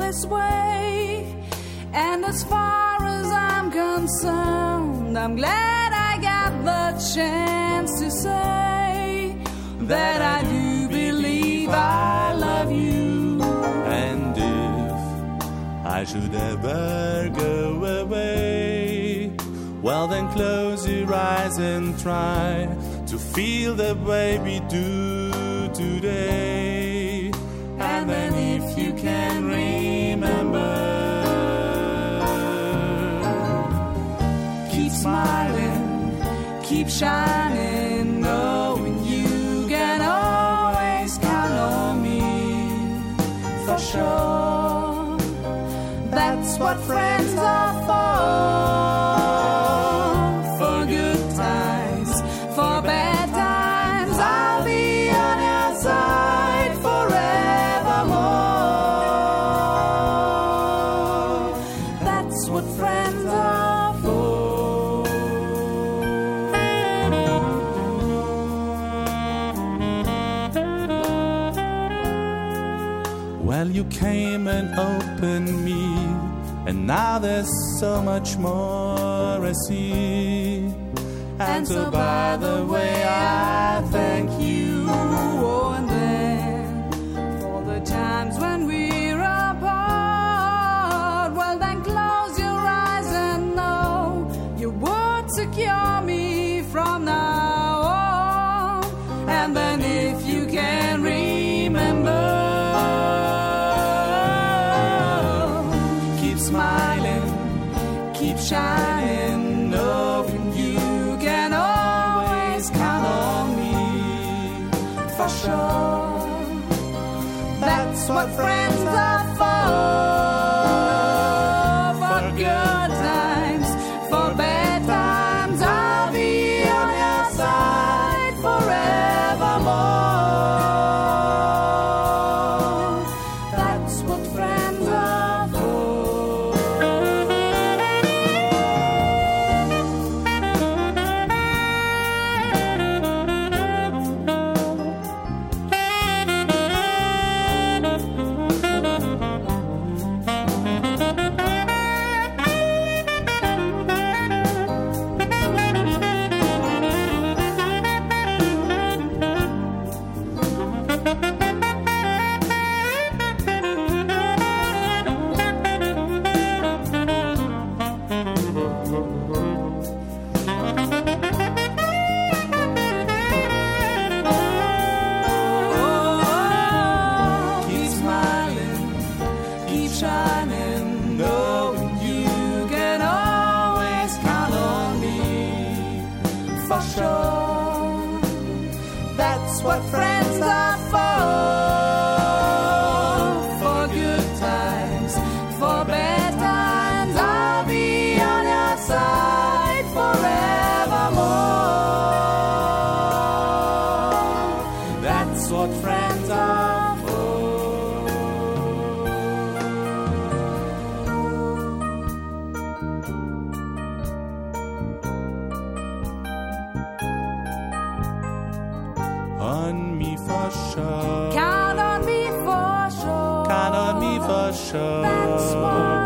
this way. And as far as I'm concerned, I'm glad I got the chance to say that I do believe I love you. And if I should ever go away, well then close your eyes and try to feel the way we do today. And then if you can remember, keep smiling, keep shining, knowing you can always count on me. For sure, that's what friends are for. For good times, for bad times, I'll be on your side forevermore. That's what friends are for. well, you came and opened me, and now there's so much more I see. And so by the way, I thank you. Oh, and then for the times when we're apart, well then close your eyes and know you would secure me from now on. And then if you can remember, keep smiling, keep shining, knowing you can always count on me. For sure, that's what friends are for. For good times, for bad times, I'll be on your side forevermore. That's what friends are for. Keep smiling, keep shining, knowing you can always count on me. For sure, that's what friends are for. For good times, for bad times, I'll be on your side forevermore. That's what friends are for. On me for sure. Count on me for sure. Count on me for sure. That's what